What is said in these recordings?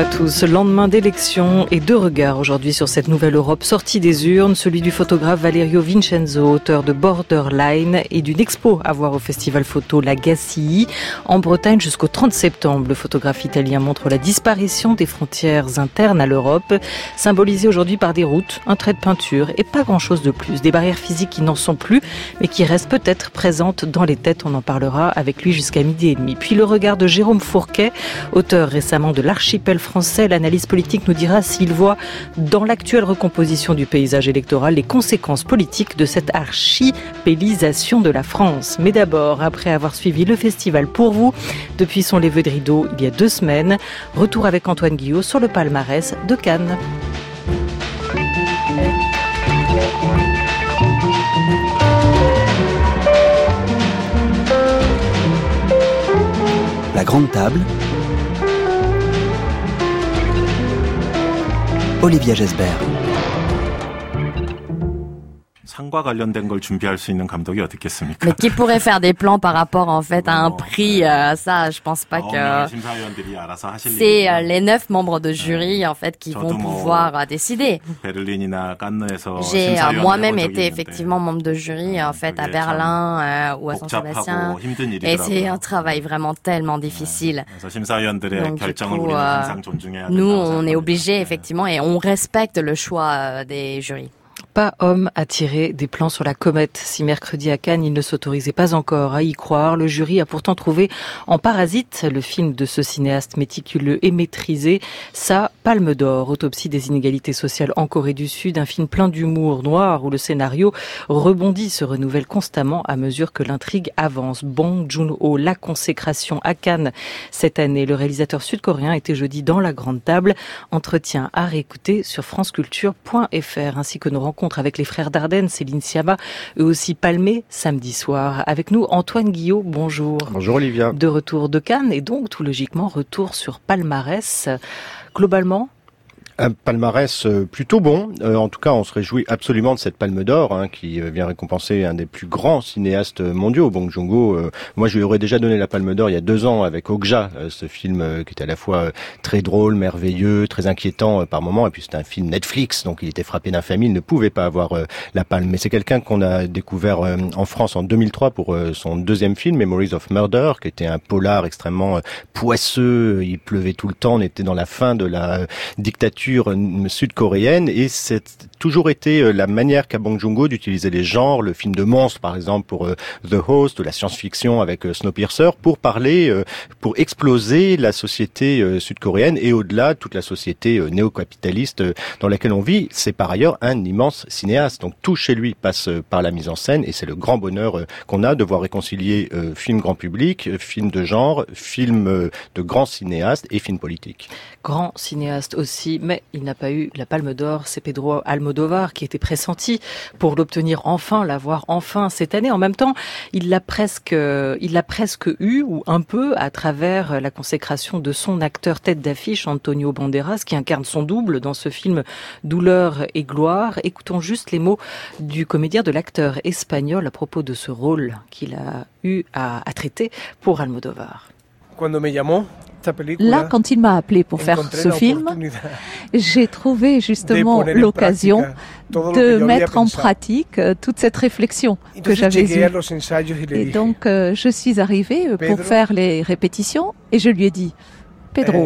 à tous. Lendemain d'élection et deux regards aujourd'hui sur cette nouvelle Europe sortie des urnes. Celui du photographe Valerio Vincenzo, auteur de Borderline et d'une expo à voir au festival photo La Gacilly en Bretagne jusqu'au 30 septembre. Le photographe italien montre la disparition des frontières internes à l'Europe, symbolisée aujourd'hui par des routes, un trait de peinture et pas grand-chose de plus. Des barrières physiques qui n'en sont plus, mais qui restent peut-être présentes dans les têtes. On en parlera avec lui jusqu'à 12h30. Puis le regard de Jérôme Fourquet, auteur récemment de l'Archipel français. L'analyse politique nous dira s'il voit dans l'actuelle recomposition du paysage électoral les conséquences politiques de cette archipélisation de la France. Mais d'abord, après avoir suivi le festival Pour vous, depuis son lever de rideau il y a 2 semaines, retour avec Antoine Guillot sur le palmarès de Cannes. La grande table. Olivia Gesbert. Mais qui pourrait faire des plans par rapport en fait à un prix, ça je pense pas que c'est les 9 membres de jury en fait qui vont pouvoir décider. J'ai moi-même été effectivement membre de jury en fait à Berlin ou à Saint-Sébastien et c'est un travail vraiment tellement difficile. Donc du coup, nous on est obligés effectivement et on respecte le choix des jurys. Pas homme à tirer des plans sur la comète. Si mercredi à Cannes, il ne s'autorisait pas encore à y croire, le jury a pourtant trouvé en Parasite, le film de ce cinéaste méticuleux et maîtrisé, sa Palme d'Or. Autopsie des inégalités sociales en Corée du Sud, un film plein d'humour noir où le scénario rebondit, se renouvelle constamment à mesure que l'intrigue avance. Bong Joon-ho, la consécration à Cannes cette année. Le réalisateur sud-coréen était jeudi dans la grande table. Entretien à réécouter sur franceculture.fr ainsi que nos rencontres avec les frères Dardenne, Céline Sciamma, eux aussi palmés samedi soir. Avec nous, Antoine Guillot, bonjour. Bonjour Olivia. De retour de Cannes et donc tout logiquement retour sur palmarès. Globalement, un palmarès plutôt bon. En tout cas, on se réjouit absolument de cette Palme d'Or qui vient récompenser un des plus grands cinéastes mondiaux, Bong Joon-ho. Moi, je lui aurais déjà donné la Palme d'Or il y a 2 ans avec Okja, ce film qui était à la fois très drôle, merveilleux, très inquiétant par moments. Et puis c'était un film Netflix, donc il était frappé d'infamie. Il ne pouvait pas avoir la Palme. Mais c'est quelqu'un qu'on a découvert en France en 2003 pour son 2e film, Memories of Murder, qui était un polar extrêmement poisseux. Il pleuvait tout le temps. On était dans la fin de la dictature sud-coréenne et c'est toujours été la manière qu'a Bong Joon-ho d'utiliser les genres, le film de monstre par exemple pour The Host, de la science-fiction avec Snowpiercer, pour parler, pour exploser la société sud-coréenne et au-delà toute la société néo-capitaliste dans laquelle on vit. C'est par ailleurs un immense cinéaste, donc tout chez lui passe par la mise en scène et c'est le grand bonheur qu'on a de voir réconcilier film grand public, film de genre, film de grands cinéastes et film politique. Grand cinéaste aussi, mais il n'a pas eu la Palme d'Or. C'est Pedro Almodóvar qui était pressenti pour l'obtenir enfin, l'avoir enfin cette année. En même temps, il l'a presque eu, ou un peu, à travers la consécration de son acteur tête d'affiche, Antonio Banderas, qui incarne son double dans ce film Douleur et gloire. Écoutons juste les mots du comédien, de l'acteur espagnol à propos de ce rôle qu'il a eu à traiter pour Almodóvar. Là, quand il m'a appelé pour faire ce film, j'ai trouvé justement l'occasion de mettre en pratique toute cette réflexion que j'avais eue. Et donc, je suis arrivée pour faire les répétitions et je lui ai dit, Pedro,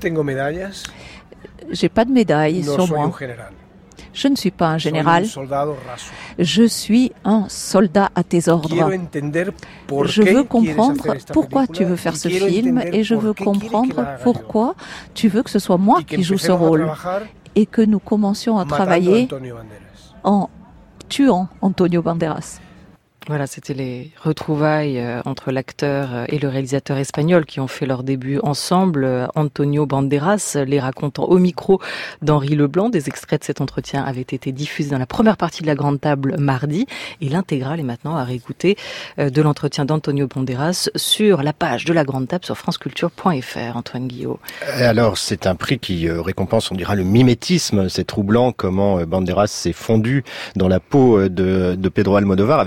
j'ai pas de médaille sur moi. Je ne suis pas un général, je suis un soldat à tes ordres. Je veux comprendre pourquoi tu veux faire ce film et je veux comprendre pourquoi tu veux que ce soit moi qui joue ce rôle et que nous commencions à travailler en tuant Antonio Banderas. Voilà, c'était les retrouvailles entre l'acteur et le réalisateur espagnol qui ont fait leur début ensemble. Antonio Banderas les racontant au micro d'Henri Leblanc. Des extraits de cet entretien avaient été diffusés dans la première partie de la Grande Table mardi. Et l'intégrale est maintenant à réécouter de l'entretien d'Antonio Banderas sur la page de la Grande Table sur franceculture.fr. Antoine Guillot. Alors, c'est un prix qui récompense, on dira, le mimétisme. C'est troublant comment Banderas s'est fondu dans la peau de Pedro Almodóvar avec quelques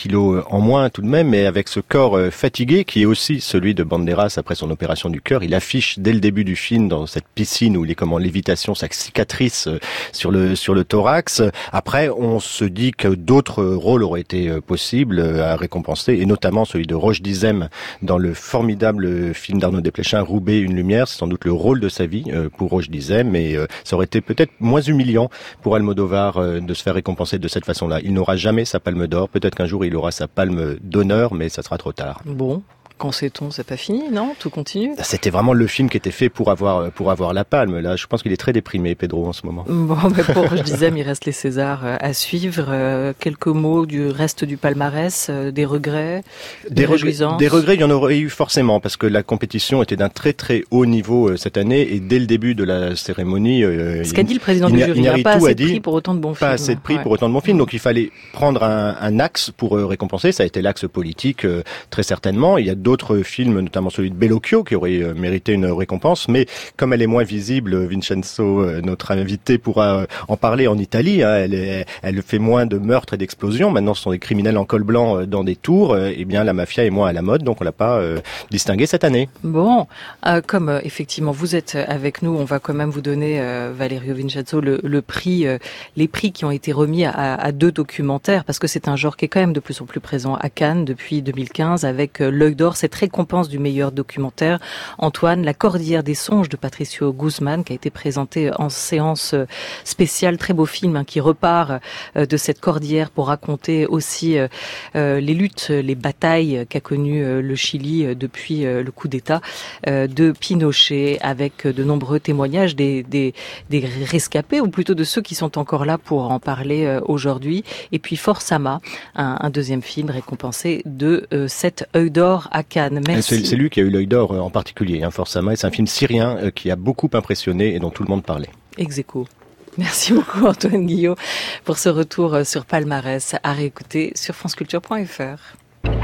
kilos en moins tout de même, mais avec ce corps fatigué qui est aussi celui de Banderas après son opération du cœur. Il affiche dès le début du film dans cette piscine où il est comme en lévitation, sa cicatrice sur le thorax. Après, on se dit que d'autres rôles auraient été possibles à récompenser, et notamment celui de Roche Dizem dans le formidable film d'Arnaud Desplechin, Roubaix, une lumière. C'est sans doute le rôle de sa vie pour Roche Dizem, mais ça aurait été peut-être moins humiliant pour Almodovar de se faire récompenser de cette façon-là. Il n'aura jamais sa palme d'or. Peut-être qu'un jour il aura sa palme d'honneur, mais ça sera trop tard. Bon. Quand sait-on, c'est pas fini, non? Tout continue? C'était vraiment le film qui était fait pour avoir la palme. Là, je pense qu'il est très déprimé, Pedro, en ce moment. Bon, mais pour, je disais, il reste les Césars à suivre. Quelques mots du reste du palmarès, des regrets, des réjouissances. Des regrets, il y en aurait eu forcément, parce que la compétition était d'un très très haut niveau cette année, et dès le début de la cérémonie, ce qu'a dit le président du jury, il n'y a pas assez de prix pour autant de bons films. Pas assez de prix pour autant de bons films, donc il fallait prendre un axe pour récompenser. Ça a été l'axe politique, très certainement. Il y a d'autres films, notamment celui de Bellocchio, qui aurait mérité une récompense, mais comme elle est moins visible, Vincenzo, notre invité, pourra en parler en Italie. Hein, elle fait moins de meurtres et d'explosions. Maintenant, ce sont des criminels en col blanc dans des tours. Eh bien, la mafia est moins à la mode, donc on l'a pas distingué cette année. Bon, comme effectivement vous êtes avec nous, on va quand même vous donner, Valerio Vincenzo, le prix, les prix qui ont été remis à deux documentaires, parce que c'est un genre qui est quand même de plus en plus présent à Cannes depuis 2015, avec l'Œil d'Or, cette récompense du meilleur documentaire. Antoine, La Cordillère des songes de Patricio Guzman, qui a été présenté en séance spéciale, très beau film, hein, qui repart de cette cordillère pour raconter aussi les luttes, les batailles qu'a connues le Chili depuis le coup d'État de Pinochet, avec de nombreux témoignages des rescapés, ou plutôt de ceux qui sont encore là pour en parler aujourd'hui. Et puis Forsama, un deuxième film récompensé de cet Œil d'Or à Cannes. Merci. C'est lui qui a eu l'Œil d'Or en particulier, hein, Forsama, et c'est un film syrien qui a beaucoup impressionné et dont tout le monde parlait. Ex aequo. Merci beaucoup Antoine Guillot pour ce retour sur Palmarès à réécouter sur franceculture.fr.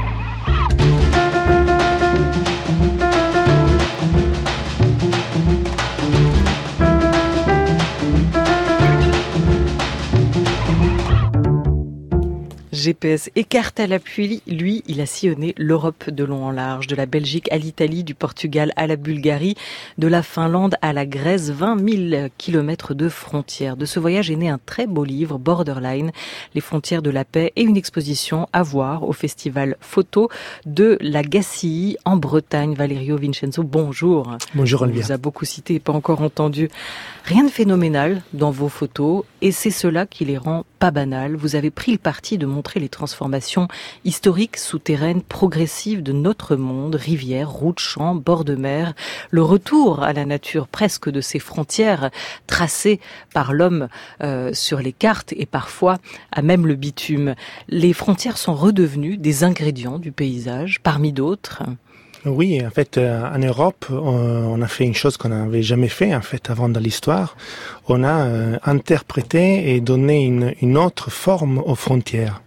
GPS écarte à l'appui, lui, il a sillonné l'Europe de long en large, de la Belgique à l'Italie, du Portugal à la Bulgarie, de la Finlande à la Grèce, 20 000 kilomètres de frontières. De ce voyage est né un très beau livre, Borderline, les frontières de la paix, et une exposition à voir au festival photo de la Gacilly en Bretagne. Valerio Vincenzo, bonjour. Bonjour Olivia. On vous a beaucoup cité et pas encore entendu. Rien de phénoménal dans vos photos, et c'est cela qui les rend pas banales. Vous avez pris le parti de montrer les transformations historiques, souterraines, progressives de notre monde, rivières, routes, champs, bords de mer, le retour à la nature presque de ces frontières tracées par l'homme sur les cartes et parfois à même le bitume. Les frontières sont redevenues des ingrédients du paysage, parmi d'autres. Oui, en fait, en Europe, on a fait une chose qu'on n'avait jamais fait, en fait, avant dans l'histoire. On a interprété et donné une autre forme aux frontières.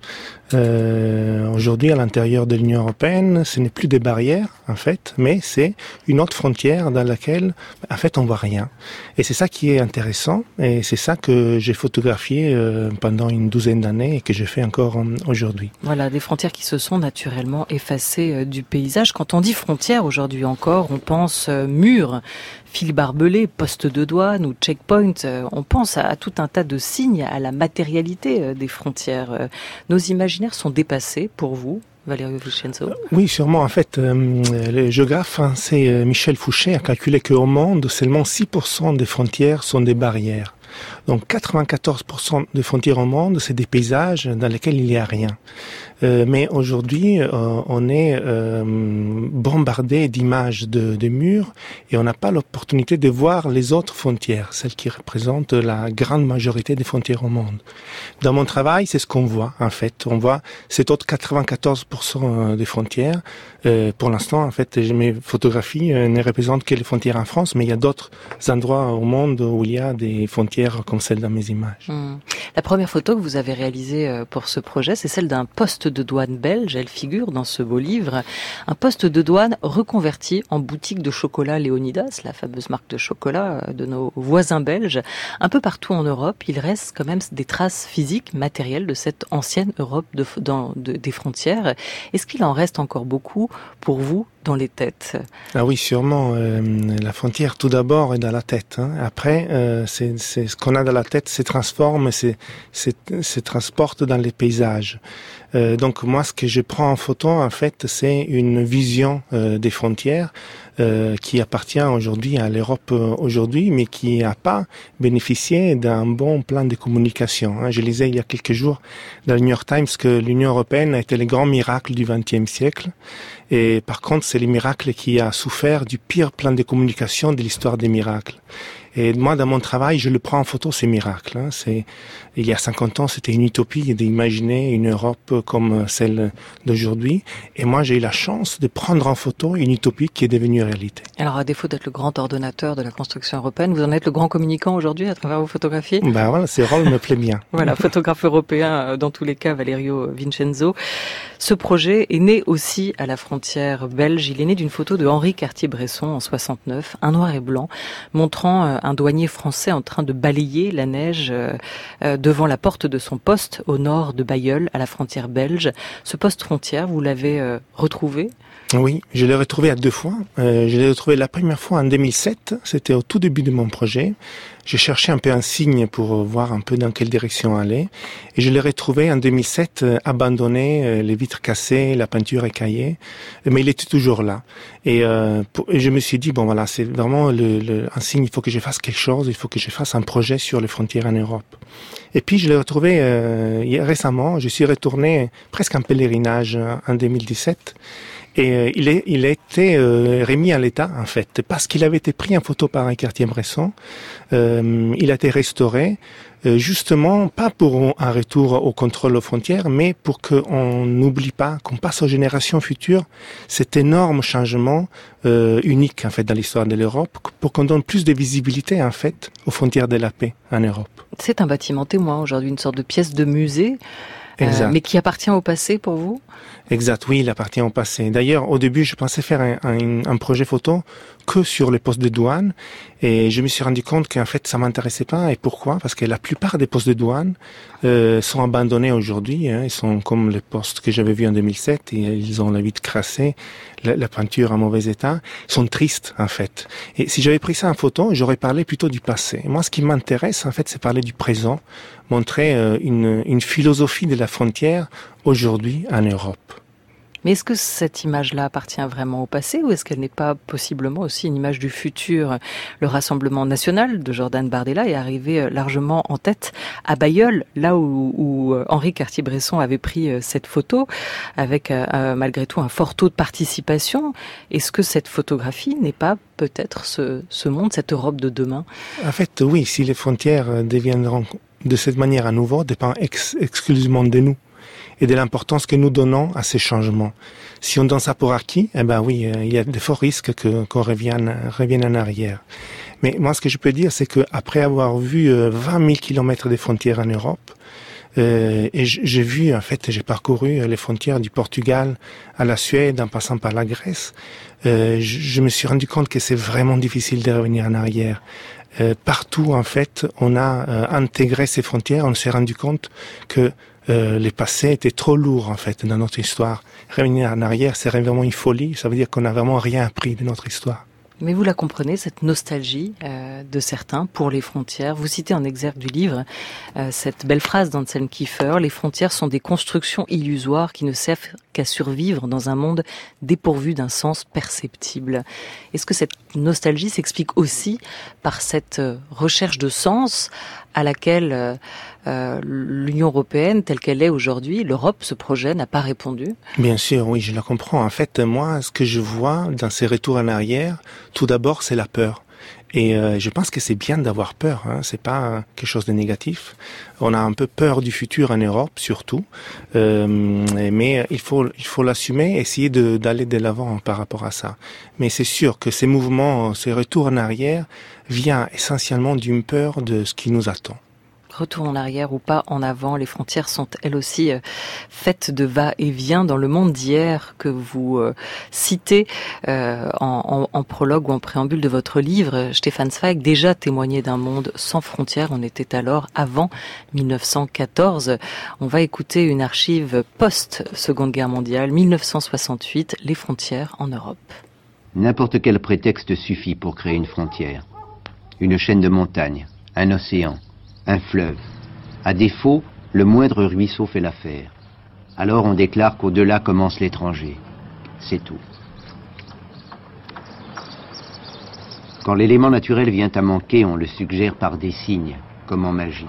Aujourd'hui, à l'intérieur de l'Union européenne, ce n'est plus des barrières, en fait, mais c'est une autre frontière dans laquelle, en fait, on voit rien. Et c'est ça qui est intéressant, et c'est ça que j'ai photographié pendant une douzaine d'années et que je fais encore aujourd'hui. Voilà, des frontières qui se sont naturellement effacées du paysage. Quand on dit frontières aujourd'hui encore, on pense murs, fils barbelés, postes de douane ou checkpoint. On pense à tout un tas de signes, à la matérialité des frontières. Nos imaginaires sont dépassés pour vous, Valerio Vincenzo? Oui, sûrement. En fait, le géographe c'est Michel Fouché a calculé qu'au monde, seulement 6% des frontières sont des barrières. Donc 94% des frontières au monde, c'est des paysages dans lesquels il n'y a rien. Mais aujourd'hui, on est bombardé d'images de murs et on n'a pas l'opportunité de voir les autres frontières, celles qui représentent la grande majorité des frontières au monde. Dans mon travail, c'est ce qu'on voit, en fait. On voit cet autre 94% des frontières. Pour l'instant, en fait, mes photographies ne représentent que les frontières en France, mais il y a d'autres endroits au monde où il y a des frontières frontières comme celle dans mes images. La première photo que vous avez réalisée pour ce projet, c'est celle d'un poste de douane belge. Elle figure dans ce beau livre. Un poste de douane reconverti en boutique de chocolat Léonidas, la fameuse marque de chocolat de nos voisins belges. Un peu partout en Europe, il reste quand même des traces physiques, matérielles de cette ancienne Europe des frontières. Est-ce qu'il en reste encore beaucoup pour vous dans les têtes? Ah oui, sûrement. La frontière, tout d'abord, est dans la tête. Après, c'est ce qu'on a dans la tête se transforme, se transporte dans les paysages. Donc moi, ce que je prends en photo, en fait, c'est une vision des frontières qui appartient aujourd'hui à l'Europe aujourd'hui, mais qui n'a pas bénéficié d'un bon plan de communication. Je lisais il y a quelques jours dans le New York Times que l'Union européenne a été le grand miracle du XXe siècle. Et par contre, c'est le miracle qui a souffert du pire plan de communication de l'histoire des miracles. Et moi, dans mon travail, je le prends en photo, ces miracles. Il y a 50 ans, c'était une utopie d'imaginer une Europe comme celle d'aujourd'hui. Et moi, j'ai eu la chance de prendre en photo une utopie qui est devenue réalité. Alors, à défaut d'être le grand ordonnateur de la construction européenne, vous en êtes le grand communicant aujourd'hui à travers vos photographies? Ben voilà, ce rôle me plaît bien. Voilà, photographe européen, dans tous les cas, Valerio Vincenzo. Ce projet est né aussi à la frontière belge. Il est né d'une photo de Henri Cartier-Bresson en 69, un noir et blanc, montrant un douanier français en train de balayer la neige devant la porte de son poste au nord de Bailleul, à la frontière belge. Ce poste frontière, vous l'avez retrouvé? Oui, je l'ai retrouvé à 2 fois. Je l'ai retrouvé la première fois en 2007, c'était au tout début de mon projet. J'ai cherché un peu un signe pour voir un peu dans quelle direction aller. Et je l'ai retrouvé en 2007, abandonné, les vitres cassées, la peinture écaillée. Mais il était toujours là. Et je me suis dit, bon voilà, c'est vraiment un signe, il faut que je fasse quelque chose, il faut que je fasse un projet sur les frontières en Europe. Et puis je l'ai retrouvé récemment, je suis retourné presque en pèlerinage en 2017. Et il a été remis à l'état, en fait, parce qu'il avait été pris en photo par un Cartier-Bresson. Il a été restauré, justement, pas pour un retour au contrôle aux frontières, mais pour qu'on n'oublie pas, qu'on passe aux générations futures cet énorme changement unique, en fait, dans l'histoire de l'Europe, pour qu'on donne plus de visibilité, en fait, aux frontières de la paix en Europe. C'est un bâtiment témoin aujourd'hui, une sorte de pièce de musée. Mais qui appartient au passé pour vous? Exact, oui, il appartient au passé. D'ailleurs, au début, je pensais faire un projet photo que sur les postes de douane, et je me suis rendu compte qu'en fait, ça m'intéressait pas. Et pourquoi? Parce que la plupart des postes de douane sont abandonnés aujourd'hui. Ils sont comme les postes que j'avais vus en 2007, et ils ont la vitre crassée, la peinture en mauvais état. Ils sont tristes, en fait. Et si j'avais pris ça en photo, j'aurais parlé plutôt du passé. Et moi, ce qui m'intéresse, en fait, c'est parler du présent, montrer une philosophie de la frontière aujourd'hui en Europe. Mais est-ce que cette image-là appartient vraiment au passé ou est-ce qu'elle n'est pas possiblement aussi une image du futur? Le Rassemblement national de Jordan Bardella est arrivé largement en tête à Bailleul, là où Henri Cartier-Bresson avait pris cette photo, avec malgré tout un fort taux de participation. Est-ce que cette photographie n'est pas peut-être ce monde, cette Europe de demain? En fait, oui, si les frontières deviendront de cette manière à nouveau, dépend exclusivement de nous et de l'importance que nous donnons à ces changements. Si on donne ça pour acquis, eh ben oui, il y a de forts risques qu'on revienne en arrière. Mais moi, ce que je peux dire, c'est que après avoir vu 20 000 kilomètres de frontières en Europe, et j'ai parcouru les frontières du Portugal à la Suède, en passant par la Grèce, je me suis rendu compte que c'est vraiment difficile de revenir en arrière. Partout, en fait, on a intégré ces frontières, on s'est rendu compte que les passés étaient trop lourds, en fait, dans notre histoire. Revenir en arrière, c'est vraiment une folie, ça veut dire qu'on n'a vraiment rien appris de notre histoire. Mais vous la comprenez, cette nostalgie de certains pour les frontières. Vous citez en exergue du livre cette belle phrase d'Anselm Kiefer: les frontières sont des constructions illusoires qui ne servent qu'à survivre dans un monde dépourvu d'un sens perceptible. Est-ce que cette nostalgie s'explique aussi par cette recherche de sens à laquelle l'Union européenne, telle qu'elle est aujourd'hui, l'Europe, ce projet, n'a pas répondu? Bien sûr, oui, je la comprends. En fait, moi, ce que je vois dans ces retours en arrière, tout d'abord, c'est la peur. Et je pense que c'est bien d'avoir peur, c'est pas quelque chose de négatif. On a un peu peur du futur en Europe, surtout, mais il faut l'assumer, essayer d'aller de l'avant par rapport à ça. Mais c'est sûr que ces mouvements, ces retours en arrière, viennent essentiellement d'une peur de ce qui nous attend. Retour en arrière ou pas en avant, les frontières sont elles aussi faites de va-et-vient dans le monde d'hier que vous citez en prologue ou en préambule de votre livre. Stefan Zweig déjà témoignait d'un monde sans frontières. On était alors avant 1914. On va écouter une archive post-Seconde Guerre mondiale, 1968, les frontières en Europe. N'importe quel prétexte suffit pour créer une frontière. Une chaîne de montagnes, un océan, un fleuve. À défaut, le moindre ruisseau fait l'affaire. Alors on déclare qu'au-delà commence l'étranger. C'est tout. Quand l'élément naturel vient à manquer, on le suggère par des signes, comme en magie.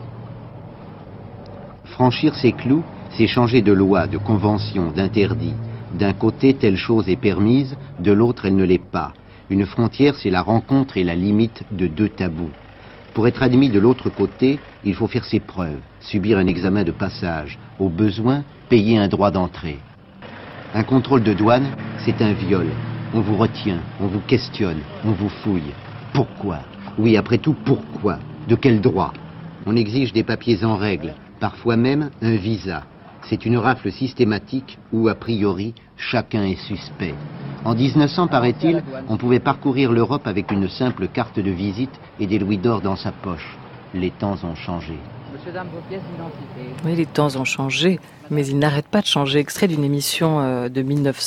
Franchir ces clous, c'est changer de loi, de convention, d'interdit. D'un côté, telle chose est permise, de l'autre, elle ne l'est pas. Une frontière, c'est la rencontre et la limite de deux tabous. Pour être admis de l'autre côté, il faut faire ses preuves, subir un examen de passage, au besoin, payer un droit d'entrée. Un contrôle de douane, c'est un viol. On vous retient, on vous questionne, on vous fouille. Pourquoi? Oui, après tout, pourquoi? De quel droit? On exige des papiers en règle, parfois même un visa. C'est une rafle systématique où, a priori, chacun est suspect. En 1900, paraît-il, on pouvait parcourir l'Europe avec une simple carte de visite et des louis d'or dans sa poche. Les temps ont changé. Monsieur, dame, vos pièces d'identité. Oui, les temps ont changé, mais ils n'arrêtent pas de changer. Extrait d'une émission de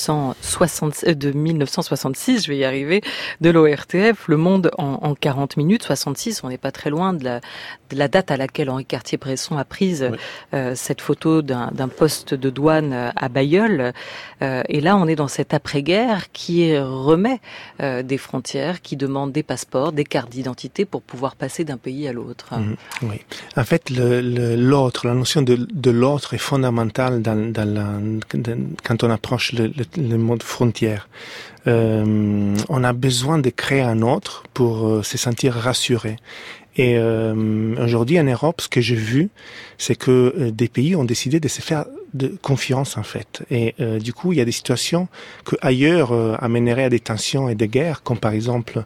1966, je vais y arriver, de l'ORTF, Le Monde en 40 minutes, 66. On n'est pas très loin de la date à laquelle Henri Cartier-Bresson a prise cette photo d'un poste de douane à Bailleul. Et là, on est dans cette après-guerre qui remet des frontières, qui demande des passeports, des cartes d'identité pour pouvoir passer d'un pays à l'autre. Oui. En fait, l'autre, la notion de l'autre est fondamentale quand on approche le mode frontière. On a besoin de créer un autre pour se sentir rassuré. Et aujourd'hui en Europe, ce que j'ai vu, c'est que des pays ont décidé de se faire de confiance en fait. Et du coup, il y a des situations que ailleurs amèneraient à des tensions et des guerres, comme par exemple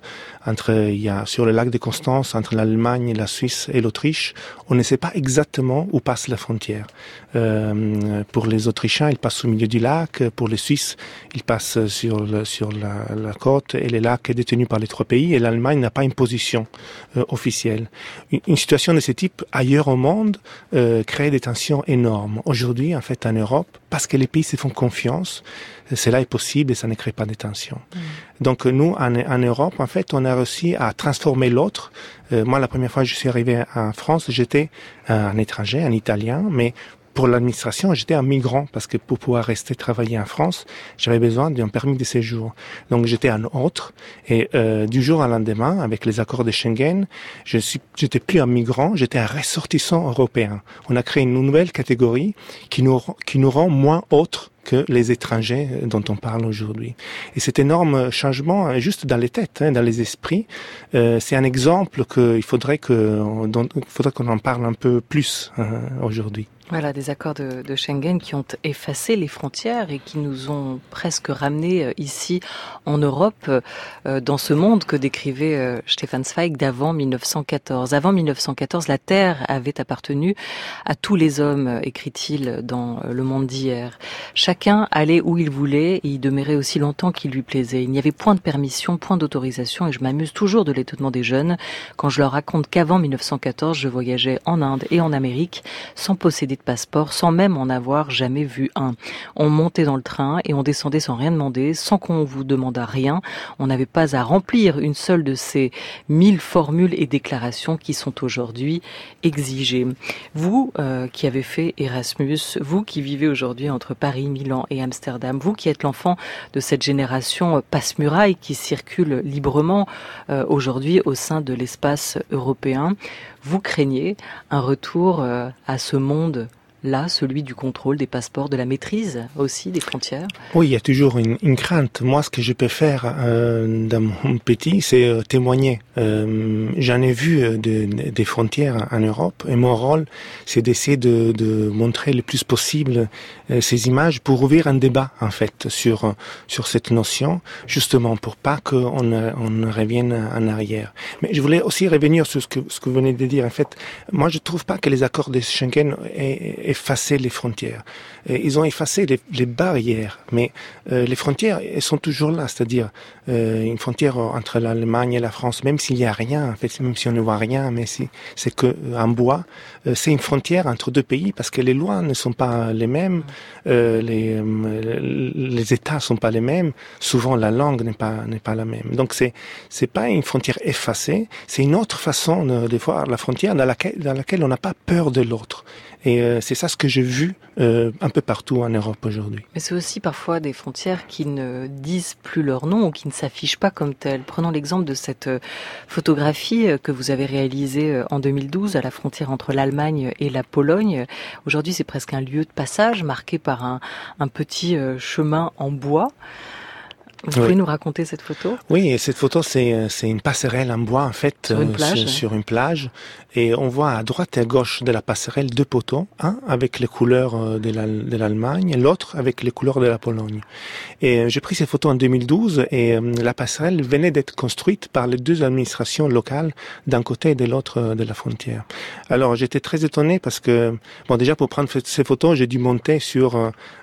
sur le lac de Constance, entre l'Allemagne, la Suisse et l'Autriche, on ne sait pas exactement où passe la frontière. Pour les Autrichiens, ils passent au milieu du lac. Pour les Suisses, ils passent sur la côte et le lac est détenu par les trois pays. Et l'Allemagne n'a pas une position officielle. Une situation de ce type ailleurs au monde crée des tensions énormes. Aujourd'hui, en fait, en Europe, parce que les pays se font confiance, cela est possible et ça ne crée pas de tensions. Donc nous, en Europe, en fait, on a réussi à transformer l'autre. Moi, la première fois que je suis arrivé en France, j'étais un étranger, un Italien, mais pour l'administration, j'étais un migrant parce que pour pouvoir rester travailler en France, j'avais besoin d'un permis de séjour. Donc j'étais un autre et du jour au lendemain, avec les accords de Schengen, j'étais plus un migrant, j'étais un ressortissant européen. On a créé une nouvelle catégorie qui nous rend moins autres que les étrangers dont on parle aujourd'hui. Et cet énorme changement, juste dans les têtes, dans les esprits, c'est un exemple qu'il faudrait qu'on en parle un peu plus aujourd'hui. Voilà, des accords de Schengen qui ont effacé les frontières et qui nous ont presque ramenés ici en Europe, dans ce monde que décrivait Stefan Zweig d'avant 1914. Avant 1914, la terre avait appartenu à tous les hommes, écrit-il dans Le Monde d'hier. Chacun allait où il voulait et y demeurait aussi longtemps qu'il lui plaisait. Il n'y avait point de permission, point d'autorisation et je m'amuse toujours de l'étonnement des jeunes quand je leur raconte qu'avant 1914, je voyageais en Inde et en Amérique sans posséder de passeport, sans même en avoir jamais vu un. On montait dans le train et on descendait sans rien demander, sans qu'on vous demandât rien. On n'avait pas à remplir une seule de ces 1000 formules et déclarations qui sont aujourd'hui exigées. Vous qui avez fait Erasmus, vous qui vivez aujourd'hui entre Paris, Milan et Amsterdam, vous qui êtes l'enfant de cette génération passe-muraille qui circule librement aujourd'hui au sein de l'espace européen, vous craignez un retour à ce monde là, celui du contrôle des passeports, de la maîtrise aussi des frontières? Oui, il y a toujours une crainte. Moi, ce que je peux faire dans mon petit, c'est témoigner. J'en ai vu des frontières en Europe et mon rôle, c'est d'essayer de montrer le plus possible ces images pour ouvrir un débat, en fait, sur cette notion, justement pour pas qu'on ne revienne en arrière. Mais je voulais aussi revenir sur ce que vous venez de dire. En fait, moi, je trouve pas que les accords de Schengen aient effacé les frontières. Ils ont effacé les barrières, mais les frontières, elles sont toujours là. C'est-à-dire une frontière entre l'Allemagne et la France, même s'il y a rien, en fait, même si on ne voit rien, mais c'est que en bois, c'est une frontière entre deux pays parce que les lois ne sont pas les mêmes, les États sont pas les mêmes. Souvent, la langue n'est pas la même. Donc c'est pas une frontière effacée, c'est une autre façon de voir la frontière dans laquelle on n'a pas peur de l'autre. Et c'est ça ce que j'ai vu un peu partout en Europe aujourd'hui. Mais c'est aussi parfois des frontières qui ne disent plus leur nom ou qui ne s'affichent pas comme telles. Prenons l'exemple de cette photographie que vous avez réalisée en 2012 à la frontière entre l'Allemagne et la Pologne. Aujourd'hui, c'est presque un lieu de passage marqué par un petit chemin en bois. Vous pouvez nous raconter cette photo? Oui, et cette photo, c'est une passerelle en bois, en fait, sur une plage. Et on voit à droite et à gauche de la passerelle deux poteaux, un avec les couleurs de l'Allemagne, l'autre avec les couleurs de la Pologne. Et j'ai pris cette photo en 2012 et la passerelle venait d'être construite par les deux administrations locales d'un côté et de l'autre de la frontière. Alors j'étais très étonné parce que, bon, déjà pour prendre ces photos, j'ai dû monter sur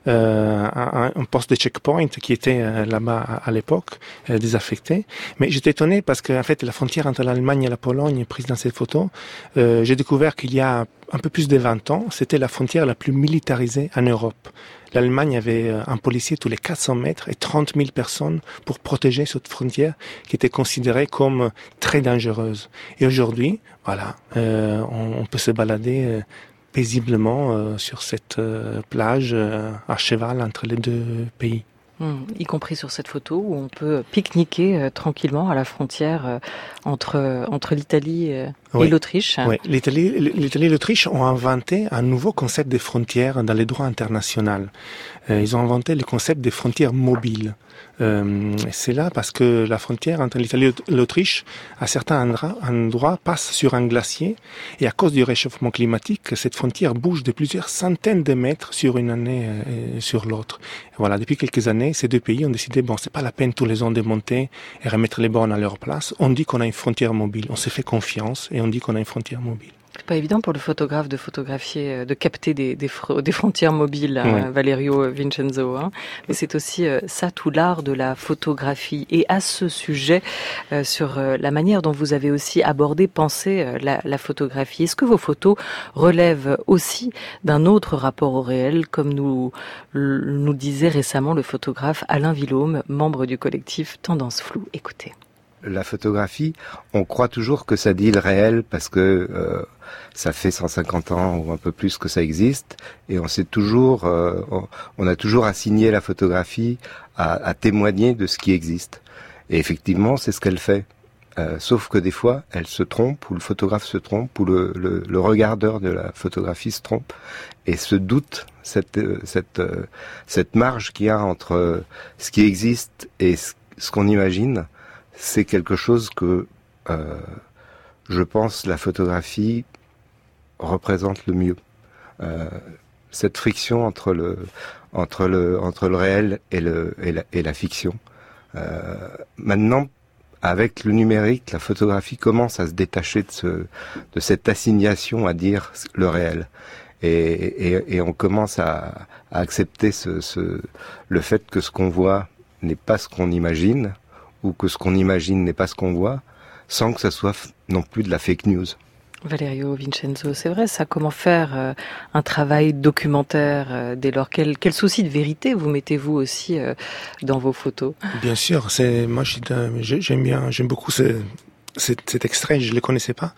un poste de checkpoint qui était là-bas à l'époque, désaffecté. Mais j'étais étonné parce que, en fait, la frontière entre l'Allemagne et la Pologne prise dans cette photo, j'ai découvert qu'il y a un peu plus de 20 ans, c'était la frontière la plus militarisée en Europe. L'Allemagne avait un policier tous les 400 mètres et 30 000 personnes pour protéger cette frontière qui était considérée comme très dangereuse. Et aujourd'hui, voilà, on peut se balader paisiblement sur cette plage à cheval entre les deux pays. Y compris sur cette photo où on peut pique-niquer tranquillement à la frontière entre l'Italie et l'Autriche. Oui, l'Italie et l'Autriche ont inventé un nouveau concept de frontières dans le droit international. Ils ont inventé le concept des frontières mobiles. C'est là parce que la frontière entre l'Italie et l'Autriche, à certains endroits, passe sur un glacier et à cause du réchauffement climatique, cette frontière bouge de plusieurs centaines de mètres sur une année sur l'autre. Et voilà, depuis quelques années, ces deux pays ont décidé, bon, c'est pas la peine tous les ans de monter et remettre les bornes à leur place. On dit qu'on a une frontière mobile. On se fait confiance et on dit qu'on a une frontière mobile. C'est pas évident pour le photographe de photographier, de capter des frontières mobiles, Valerio Vincenzo. Mais c'est aussi ça tout l'art de la photographie. Et à ce sujet, sur la manière dont vous avez aussi abordé, pensé la photographie, est-ce que vos photos relèvent aussi d'un autre rapport au réel, comme nous disait récemment le photographe Alain Villaume, membre du collectif Tendance Floue? Écoutez. La photographie, on croit toujours que ça dit le réel parce que ça fait 150 ans ou un peu plus que ça existe, et on sait toujours, on a toujours assigné la photographie à témoigner de ce qui existe. Et effectivement, c'est ce qu'elle fait. Sauf que des fois, elle se trompe, ou le photographe se trompe, ou le regardeur de la photographie se trompe, et se doute cette marge qu'il y a entre ce qui existe et ce qu'on imagine. C'est quelque chose que, je pense, la photographie représente le mieux. Cette friction entre le réel et la fiction. Maintenant, avec le numérique, la photographie commence à se détacher de cette assignation à dire le réel. Et on commence à accepter le fait que ce qu'on voit n'est pas ce qu'on imagine, ou que ce qu'on imagine n'est pas ce qu'on voit, sans que ça soit non plus de la fake news. Valerio Vincenzo, c'est vrai ça, comment faire un travail documentaire dès lors? Quel souci de vérité vous mettez-vous aussi dans vos photos? Bien sûr, moi j'aime beaucoup cet extrait, je ne le connaissais pas.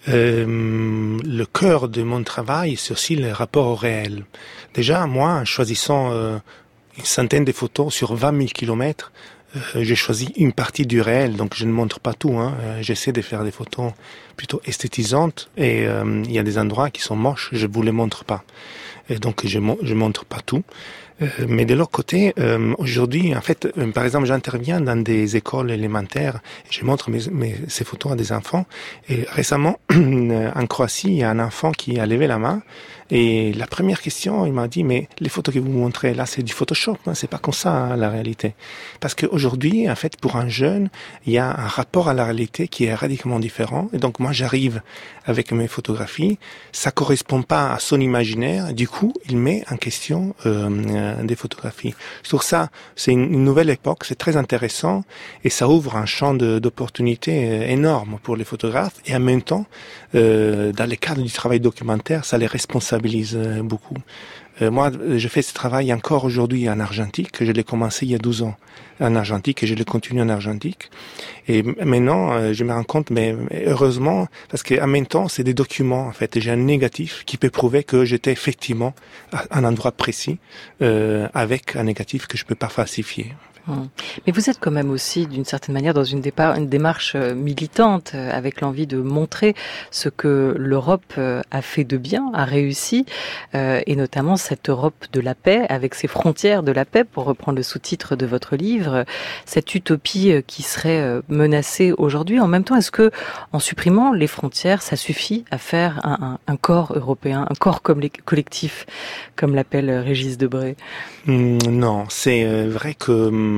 Le cœur de mon travail, c'est aussi le rapport au réel. Déjà, moi, en choisissant une centaine de photos sur 20 000 kilomètres, j'ai choisi une partie du réel, donc je ne montre pas tout. J'essaie de faire des photos plutôt esthétisante et il y a des endroits qui sont moches, je vous les montre pas. Et donc je montre pas tout. Mais de l'autre côté, aujourd'hui, en fait, par exemple, j'interviens dans des écoles élémentaires et je montre ces photos à des enfants. Et récemment, en Croatie, il y a un enfant qui a levé la main et la première question, il m'a dit, mais les photos que vous montrez là, c'est du Photoshop, hein, c'est pas comme ça, hein, la réalité. Parce qu'aujourd'hui, en fait, pour un jeune, il y a un rapport à la réalité qui est radicalement différent. Et donc, moi, j'arrive avec mes photographies, ça correspond pas à son imaginaire. Du coup, il met en question des photographies. Sur ça, c'est une nouvelle époque, c'est très intéressant et ça ouvre un champ d'opportunités énorme pour les photographes et en même temps, dans le cadre du travail documentaire, ça les responsabilise beaucoup. Moi, je fais ce travail encore aujourd'hui en argentique. Je l'ai commencé il y a 12 ans en argentique et je le continue en argentique. Et maintenant, je me rends compte, mais heureusement, parce qu'en même temps, c'est des documents, en fait. J'ai un négatif qui peut prouver que j'étais effectivement à un endroit précis, avec un négatif que je peux pas falsifier. Mais vous êtes quand même aussi, d'une certaine manière, dans une démarche militante, avec l'envie de montrer ce que l'Europe a fait de bien, a réussi, et notamment cette Europe de la paix, avec ses frontières de la paix, pour reprendre le sous-titre de votre livre, cette utopie qui serait menacée aujourd'hui. En même temps, est-ce que, en supprimant les frontières, ça suffit à faire un corps européen, un corps collectif, comme l'appelle Régis Debray? Non, c'est vrai que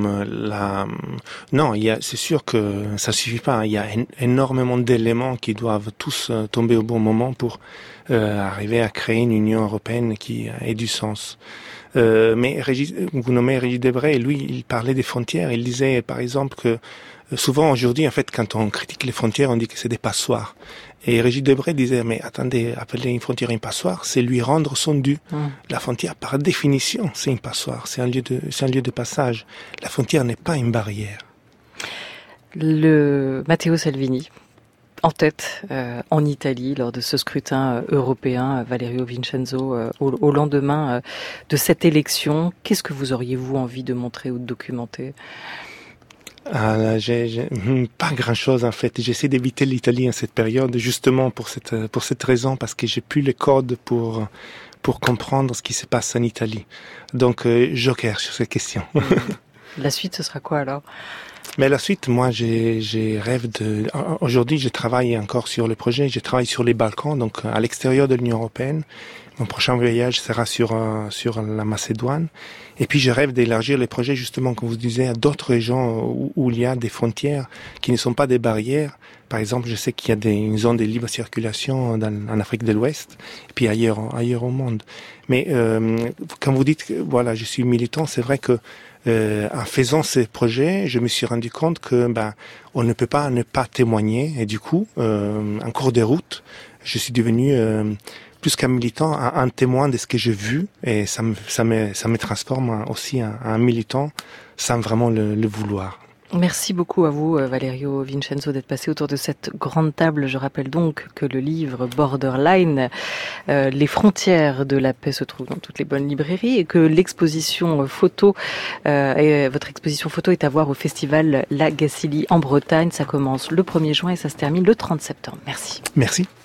non, c'est sûr que ça suffit pas. Il y a énormément d'éléments qui doivent tous tomber au bon moment pour arriver à créer une Union européenne qui ait du sens. Mais vous nommez Régis Debray, lui, il parlait des frontières. Il disait, par exemple, que souvent aujourd'hui, en fait, quand on critique les frontières, on dit que c'est des passoires. Et Régis Debray disait, mais attendez, appeler une frontière une passoire, c'est lui rendre son dû. La frontière, par définition, c'est une passoire, c'est un lieu de passage. La frontière n'est pas une barrière. Le Matteo Salvini, en tête en Italie, lors de ce scrutin européen, Valerio Vincenzo, au lendemain de cette élection, qu'est-ce que vous auriez-vous envie de montrer ou de documenter ? J'ai pas grand-chose en fait. J'essaie d'éviter l'Italie en cette période, justement pour cette raison, parce que j'ai plus les codes pour comprendre ce qui se passe en Italie. Donc joker sur cette question. La suite, ce sera quoi alors? Mais la suite, moi, j'ai rêve de. Aujourd'hui, je travaille encore sur le projet. Je travaille sur les Balkans, donc à l'extérieur de l'Union européenne. Mon prochain voyage sera sur la Macédoine. Et puis, je rêve d'élargir les projets, justement, comme vous disiez, à d'autres régions où il y a des frontières qui ne sont pas des barrières. Par exemple, je sais qu'il y a une zone de libre circulation en Afrique de l'Ouest, et puis ailleurs au monde. Mais quand vous dites que voilà, je suis militant, c'est vrai que en faisant ces projets, je me suis rendu compte que on ne peut pas ne pas témoigner. Et du coup, en cours de route, je suis devenu plus qu'un militant, un témoin de ce que j'ai vu, et ça me transforme aussi en un militant sans vraiment le vouloir. Merci beaucoup à vous, Valerio Vincenzo, d'être passé autour de cette grande table. Je rappelle donc que le livre Borderline, les frontières de la paix, se trouve dans toutes les bonnes librairies et que l'exposition photo, votre exposition photo est à voir au festival La Gacilly en Bretagne. Ça commence le 1er juin et ça se termine le 30 septembre. Merci. Merci.